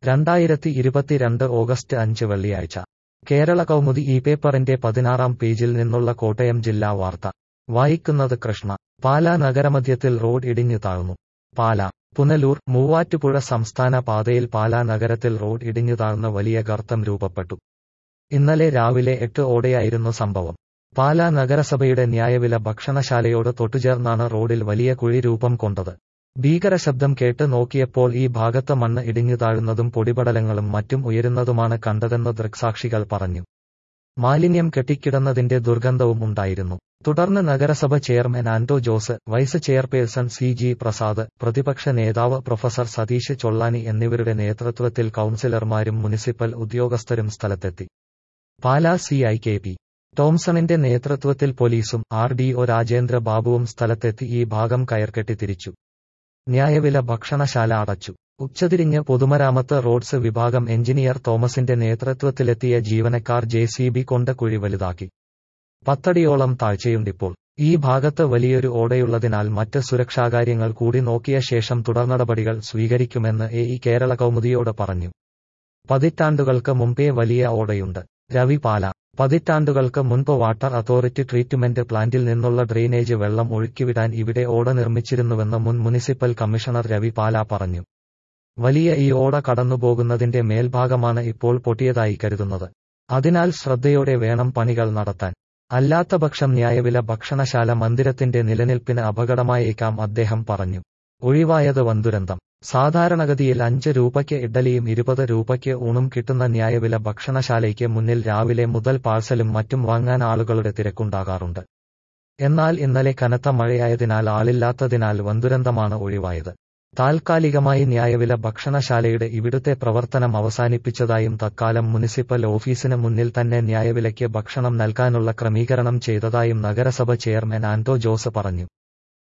2022 August 5 വെള്ളിയാഴ്ച കേരള കൗമുദി ഈ പേപ്പറിന്റെ 16-ാം പേജിൽ നിന്നുള്ള കോട്ടയം ജില്ലാ വാർത്ത വായിക്കുന്നത് കൃഷ്ണ. പാലാ നഗരമധ്യത്തിൽ റോഡ് ഇടിഞ്ഞു താഴ്ന്നു. പാലാ പുനലൂർ മൂവാറ്റുപുഴ സംസ്ഥാന പാതയിൽ പാലാ നഗരത്തിൽ റോഡ് ഇടിഞ്ഞു താഴ്ന്ന വലിയ ഗർത്തം രൂപപ്പെട്ടു. ഇന്നലെ രാവിലെ 8 ഓടെയായിരുന്നു സംഭവം. പാലാ നഗരസഭയുടെ ന്യായവില ഭക്ഷണശാലയോട് തൊട്ടുചേർന്നാണ് റോഡിൽ വലിയ കുഴി രൂപം കൊണ്ടത്. ഭീകരശബ്ദം കേട്ട് നോക്കിയപ്പോൾ ഈ ഭാഗത്ത് മണ്ണ് ഇടിഞ്ഞു താഴുന്നതും പൊടിപടലങ്ങളും മറ്റും ഉയരുന്നതുമാണ് കണ്ടതെന്ന് ദൃക്സാക്ഷികൾ പറഞ്ഞു. മാലിന്യം കെട്ടിക്കിടന്നതിന്റെ ദുർഗന്ധവും ഉണ്ടായിരുന്നു. തുടർന്ന് നഗരസഭ chairman Anto Jose, vice chairperson CG Prasad, പ്രതിപക്ഷ നേതാവ് പ്രൊഫസർ സതീഷ് ചൊള്ളാനി എന്നിവരുടെ നേതൃത്വത്തിൽ കൌൺസിലർമാരും മുനിസിപ്പൽ ഉദ്യോഗസ്ഥരും സ്ഥലത്തെത്തി. പാലാ CI KP ടോംസണിന്റെ നേതൃത്വത്തിൽ പോലീസും RDO രാജേന്ദ്ര ബാബുവും സ്ഥലത്തെത്തി ഈ ഭാഗം കയർകെട്ടി തിരിച്ചു. ന്യായവില ഭക്ഷണശാല അടച്ചു. ഉച്ചതിരിഞ്ഞ് പൊതുമരാമത്ത് റോഡ്സ് വിഭാഗം എഞ്ചിനീയർ തോമസിന്റെ നേതൃത്വത്തിലെത്തിയ ജീവനക്കാർ JCB കൊണ്ട് കുഴി വലുതാക്കി. 10 അടിയോളം താഴ്ചയുണ്ടിപ്പോൾ. ഈ ഭാഗത്ത് വലിയൊരു ഓടയുള്ളതിനാൽ മറ്റ് സുരക്ഷാകാര്യങ്ങൾ കൂടി നോക്കിയ ശേഷം തുടർനടപടികൾ സ്വീകരിക്കുമെന്ന് AE കേരള കൗമുദിയോട് പറഞ്ഞു. പതിറ്റാണ്ടുകൾക്ക് മുമ്പേ വലിയ ഓടയുണ്ട്. രവി പാല പതിറ്റാണ്ടുകൾക്ക് മുൻപ് വാട്ടർ അതോറിറ്റി ട്രീറ്റ്മെന്റ് പ്ലാന്റിൽ നിന്നുള്ള ഡ്രെയിനേജ് വെള്ളം ഒഴുക്കിവിടാൻ ഇവിടെ ഓട നിർമ്മിച്ചിരുന്നുവെന്ന് മുൻ മുനിസിപ്പൽ കമ്മീഷണർ രവി പാല പറഞ്ഞു. വലിയ ഈ ഓട കടന്നുപോകുന്നതിന്റെ മേൽഭാഗമാണ് ഇപ്പോൾ പൊട്ടിയതായി കരുതുന്നത്. അതിനാൽ ശ്രദ്ധയോടെ വേണം പണികൾ നടത്താൻ. അല്ലാത്തപക്ഷം ന്യായവില ഭക്ഷണശാല മന്ദിരത്തിന്റെ നിലനിൽപ്പിന് അപകടമായേക്കാം അദ്ദേഹം പറഞ്ഞു. ഒഴിവായത് വൻദുരന്തം. സാധാരണഗതിയിൽ 5 രൂപയ്ക്ക് ഇഡ്ഡലിയും 20 രൂപയ്ക്ക് ഊണും കിട്ടുന്ന ന്യായവില ഭക്ഷണശാലയ്ക്ക് മുന്നിൽ രാവിലെ മുതൽ പാഴ്സലും മറ്റും വാങ്ങാൻ ആളുകളുടെ തിരക്കുണ്ടാകാറുണ്ട്. എന്നാൽ ഇന്നലെ കനത്ത മഴയായതിനാൽ ആളില്ലാത്തതിനാൽ വൻദുരന്തമാണ് ഒഴിവായത്. താൽക്കാലികമായി ന്യായവില ഭക്ഷണശാലയുടെ ഇവിടുത്തെ പ്രവർത്തനം അവസാനിപ്പിച്ചതായും തത്കാലം മുനിസിപ്പൽ ഓഫീസിന് മുന്നിൽ തന്നെ ന്യായവിലയ്ക്ക് ഭക്ഷണം നൽകാനുള്ള ക്രമീകരണം ചെയ്തതായും നഗരസഭ ചെയർമാൻ ആന്റോ ജോസ് പറഞ്ഞു.